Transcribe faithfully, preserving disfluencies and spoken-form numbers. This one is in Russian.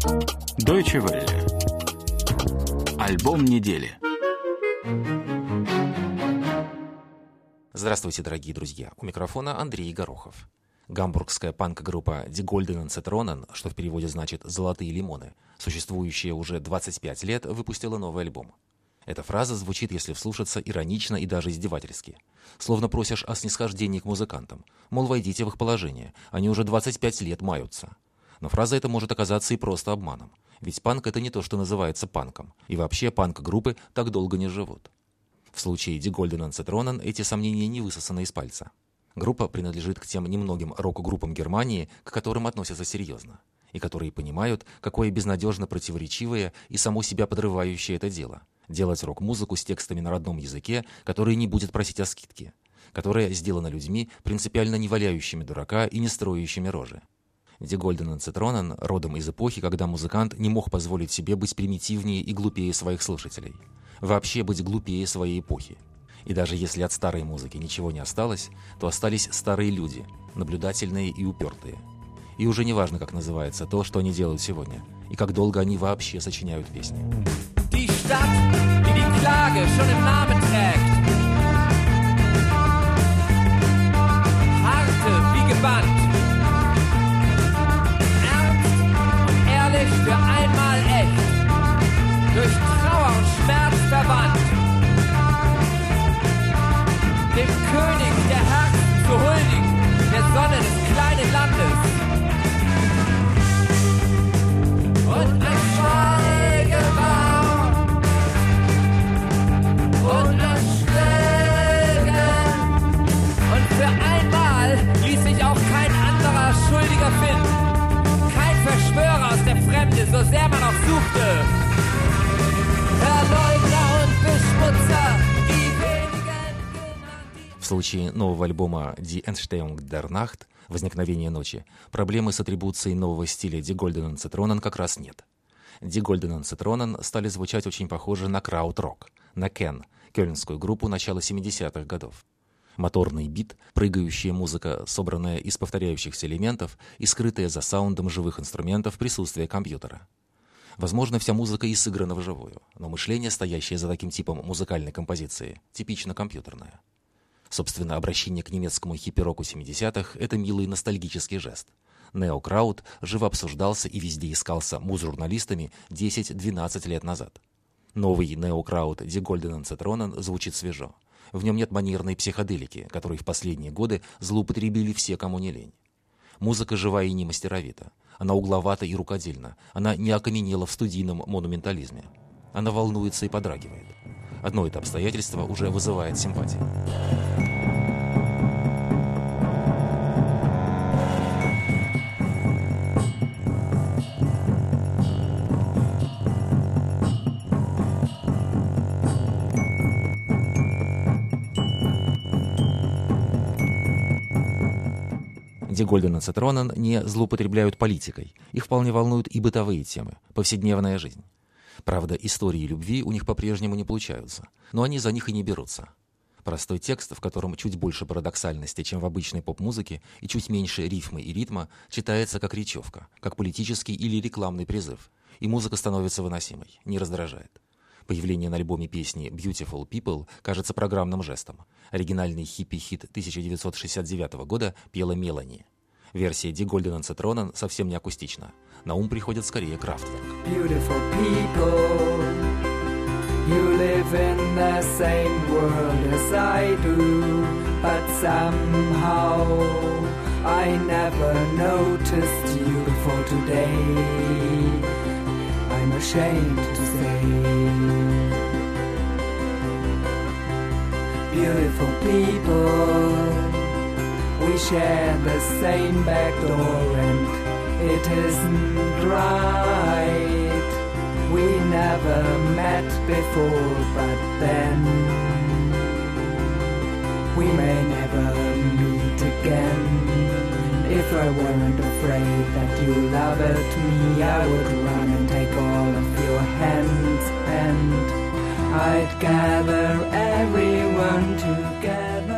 Deutsche Welle. Альбом недели. Здравствуйте, дорогие друзья. У микрофона Андрей Горохов. Гамбургская панк-группа Die Goldenen Zitronen, что в переводе значит «золотые лимоны», существующая уже двадцать пять лет, выпустила новый альбом. Эта фраза звучит, если вслушаться, иронично и даже издевательски. Словно просишь о снисхождении к музыкантам. Мол, войдите в их положение, они уже двадцать пять лет маются. Но фраза эта может оказаться и просто обманом. Ведь панк — это не то, что называется панком. И вообще панк-группы так долго не живут. В случае Die Goldenen Zitronen эти сомнения не высосаны из пальца. Группа принадлежит к тем немногим рок-группам Германии, к которым относятся серьезно. И которые понимают, какое безнадежно противоречивое и само себя подрывающее это дело. Делать рок-музыку с текстами на родном языке, который не будет просить о скидке. Которая сделана людьми, принципиально не валяющими дурака и не строящими рожи. Die Goldenen Zitronen родом из эпохи, когда музыкант не мог позволить себе быть примитивнее и глупее своих слушателей. Вообще быть глупее своей эпохи. И даже если от старой музыки ничего не осталось, то остались старые люди, наблюдательные и упертые. И уже не важно, как называется то, что они делают сегодня, и как долго они вообще сочиняют песни. Die Stadt, die die Klage schon im Namen trägt. Harte wie gebannt. Ernst und ehrlich für einmal echt. Durch Trauer und Schmerz verwandt. Dem König der Herzen zu huldigen, der Sonne des kleinen Landes. Und ein Schweigen war. Und das Schweigen. Und für einmal ließ sich auch kein anderer Schuldiger finden. Kein Verschwörer aus der Fremde, so sehr man auch suchte. Verleugner und Beschmutzer, die wenigen genannt. В случае нового альбома Die Entstehung der Nacht, возникновение ночи, проблемы с атрибуцией нового стиля Die Goldenen Zitronen как раз нет. Die Goldenen Zitronen стали звучать очень похоже на крауд-рок, на Кен, кёльнскую группу начала семидесятых годов. Моторный бит, прыгающая музыка, собранная из повторяющихся элементов и скрытая за саундом живых инструментов присутствие компьютера. Возможно, вся музыка и сыграна вживую, но мышление, стоящее за таким типом музыкальной композиции, типично компьютерное. Собственно, обращение к немецкому хиппи-року семидесятых — это милый ностальгический жест. Неокрауд живо обсуждался и везде искался муз-журналистами десять-двенадцать лет назад. Новый неокрауд Die Goldenen Zitronen звучит свежо. В нем нет манерной психоделики, которой в последние годы злоупотребили все, кому не лень. Музыка живая и не мастеровита. Она угловата и рукодельна. Она не окаменела в студийном монументализме. Она волнуется и подрагивает. Одно это обстоятельство уже вызывает симпатию. Die Goldenen Zitronen не злоупотребляют политикой. Их вполне волнуют и бытовые темы, повседневная жизнь. Правда, истории любви у них по-прежнему не получаются, но они за них и не берутся. Простой текст, в котором чуть больше парадоксальности, чем в обычной поп-музыке, и чуть меньше рифмы и ритма, читается как речевка, как политический или рекламный призыв, и музыка становится выносимой, не раздражает. Появление на альбоме песни «Beautiful People» кажется программным жестом. Оригинальный хиппи-хит тысяча девятьсот шестьдесят девятого года пела Мелани. Версия Die Goldenen Zitronen совсем не акустична. На ум приходит скорее Kraftwerk. Beautiful people, you live in the same world as I do, but somehow I never noticed you before today. I'm ashamed to say. Beautiful people, we share the same back door and it isn't right. We never met before, but then we may never meet again. If I weren't afraid that you loved me, I would run and take all of your hands, and I'd gather everyone together.